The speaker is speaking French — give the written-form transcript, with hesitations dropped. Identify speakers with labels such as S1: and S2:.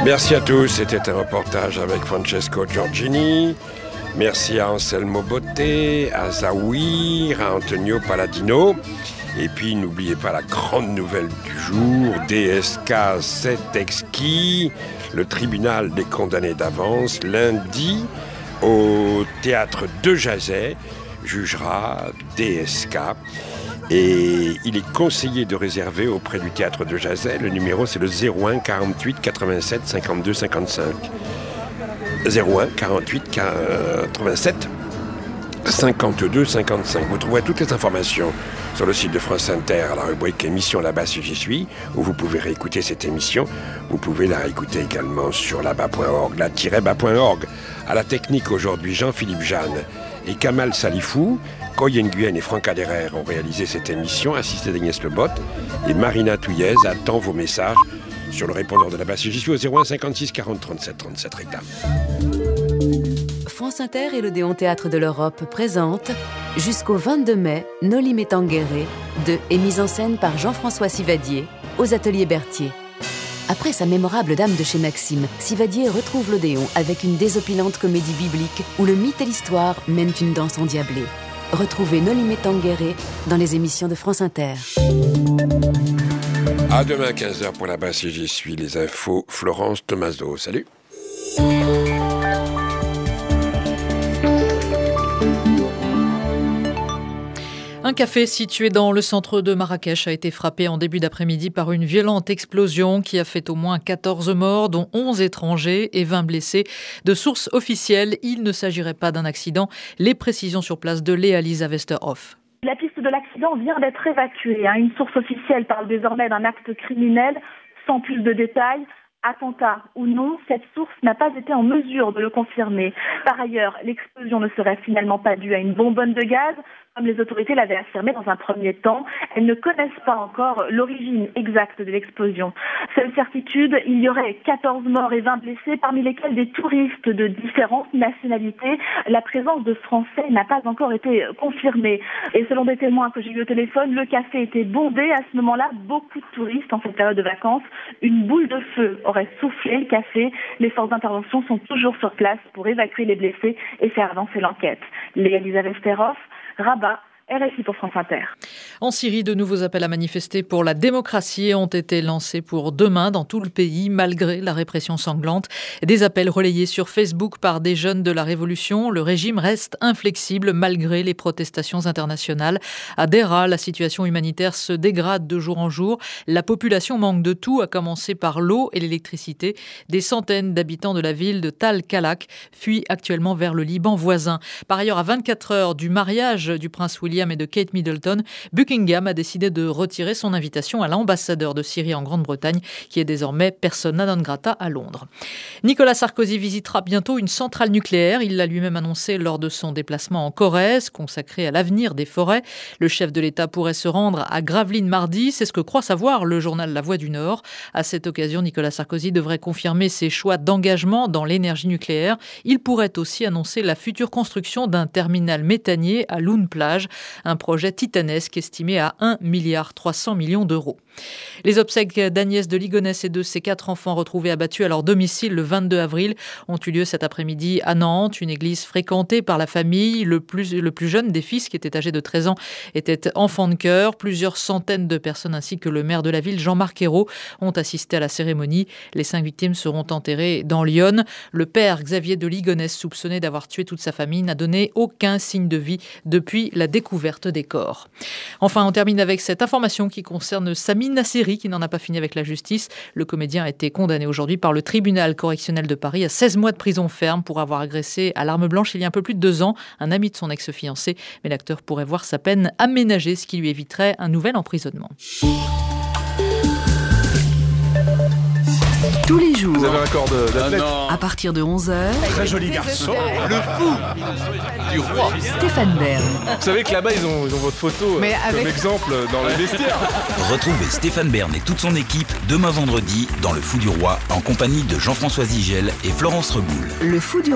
S1: Merci à tous, c'était un reportage avec Francesco Giorgini. Merci à Anselmo Botte, à Zawir, à Antonio Palladino. Et puis n'oubliez pas la grande nouvelle du jour, DSK 7 exquis, le tribunal des condamnés d'avance, lundi, au théâtre de Jazet, jugera DSK. Et il est conseillé de réserver auprès du théâtre de Jazet. Le numéro, c'est le 01 48 87 52 55. 01 48 87 52 55. Vous trouverez toutes les informations sur le site de France Inter à la rubrique émission Là-bas si j'y suis, où vous pouvez réécouter cette émission. Vous pouvez la réécouter également sur là-bas.org, la-bas.org. À la technique aujourd'hui, Jean-Philippe Jeanne et Kamal Salifou. Koy Nguyen et Franck Aderer ont réalisé cette émission, assisté d'Agnès Lebot, et Marina Touillez attend vos messages sur le répondeur de Là-bas si j'y suis au 01 56 40 37 37 Rita.
S2: France Inter et l'Odéon Théâtre de l'Europe présentent jusqu'au 22 mai Noli Me Tangere de et mise en scène par Jean-François Sivadier aux Ateliers Berthier. Après sa mémorable Dame de chez Maxime, Sivadier retrouve l'Odéon avec une désopilante comédie biblique où le mythe et l'histoire mènent une danse endiablée. Retrouvez Noli Me Tangere dans les émissions de France Inter.
S1: À demain 15h pour Là-bas si j'y suis, les infos, Florence Tomaso. Salut.
S3: Un café situé dans le centre de Marrakech a été frappé en début d'après-midi par une violente explosion qui a fait au moins 14 morts, dont 11 étrangers et 20 blessés. De sources officielles, il ne s'agirait pas d'un accident. Les précisions sur place de Léa-Lisa Westerhoff.
S4: La piste de l'accident vient d'être évacuée. Une source officielle parle désormais d'un acte criminel, sans plus de détails. Attentat ou non, cette source n'a pas été en mesure de le confirmer. Par ailleurs, l'explosion ne serait finalement pas due à une bonbonne de gaz, comme les autorités l'avaient affirmé dans un premier temps. Elles ne connaissent pas encore l'origine exacte de l'explosion. Seule certitude, il y aurait 14 morts et 20 blessés, parmi lesquels des touristes de différentes nationalités. La présence de Français n'a pas encore été confirmée. Et selon des témoins que j'ai eu au téléphone, le café était bondé à ce moment-là. Beaucoup de touristes en cette période de vacances. Une boule de feu aurait soufflé le café. Les forces d'intervention sont toujours sur place pour évacuer les blessés et faire avancer l'enquête. Léa-Lisa Westerhoff, Rabat, RFI pour France Inter.
S3: En Syrie, de nouveaux appels à manifester pour la démocratie ont été lancés pour demain dans tout le pays, malgré la répression sanglante. Des appels relayés sur Facebook par des jeunes de la Révolution. Le régime reste inflexible malgré les protestations internationales. À Dera, la situation humanitaire se dégrade de jour en jour. La population manque de tout, à commencer par l'eau et l'électricité. Des centaines d'habitants de la ville de Tal Kalak fuient actuellement vers le Liban voisin. Par ailleurs, à 24 heures du mariage du prince William et de Kate Middleton, Buckingham a décidé de retirer son invitation à l'ambassadeur de Syrie en Grande-Bretagne, qui est désormais persona non grata à Londres. Nicolas Sarkozy visitera bientôt une centrale nucléaire. Il l'a lui-même annoncé lors de son déplacement en Corrèze, consacré à l'avenir des forêts. Le chef de l'État pourrait se rendre à Gravelines mardi. C'est ce que croit savoir le journal La Voix du Nord. À cette occasion, Nicolas Sarkozy devrait confirmer ses choix d'engagement dans l'énergie nucléaire. Il pourrait aussi annoncer la future construction d'un terminal méthanier à Loun-Plage. Un projet titanesque estimé à 1,3 milliard d'euros. Les obsèques d'Agnès de Ligonnès et de ses 4 enfants retrouvés abattus à leur domicile le 22 avril ont eu lieu cet après-midi à Nantes, une église fréquentée par la famille. Le plus jeune des fils, qui était âgé de 13 ans, était enfant de chœur. Plusieurs centaines de personnes ainsi que le maire de la ville, Jean-Marc Ayrault, ont assisté à la cérémonie. Les 5 victimes seront enterrées dans l'Yonne. Le père Xavier de Ligonnès, soupçonné d'avoir tué toute sa famille, n'a donné aucun signe de vie depuis la découverte des corps. Enfin, on termine avec cette information qui concerne Sami Nasseri, qui n'en a pas fini avec la justice. Le comédien a été condamné aujourd'hui par le tribunal correctionnel de Paris à 16 mois de prison ferme pour avoir agressé à l'arme blanche il y a un peu plus de 2 ans un ami de son ex-fiancé. Mais l'acteur pourrait voir sa peine aménagée, ce qui lui éviterait un nouvel emprisonnement.
S2: Tous les jours,
S5: vous avez un corps d'athlète.
S2: à partir de 11h,
S5: Très joli garçon, le fou du roi.
S2: Stéphane Bern.
S5: Vous savez que là-bas, ils ont votre photo comme exemple dans le vestiaire.
S6: Retrouvez Stéphane Bern et toute son équipe demain vendredi dans Le Fou du Roi en compagnie de Jean-François Zigel et Florence Reboul.
S2: Le Fou du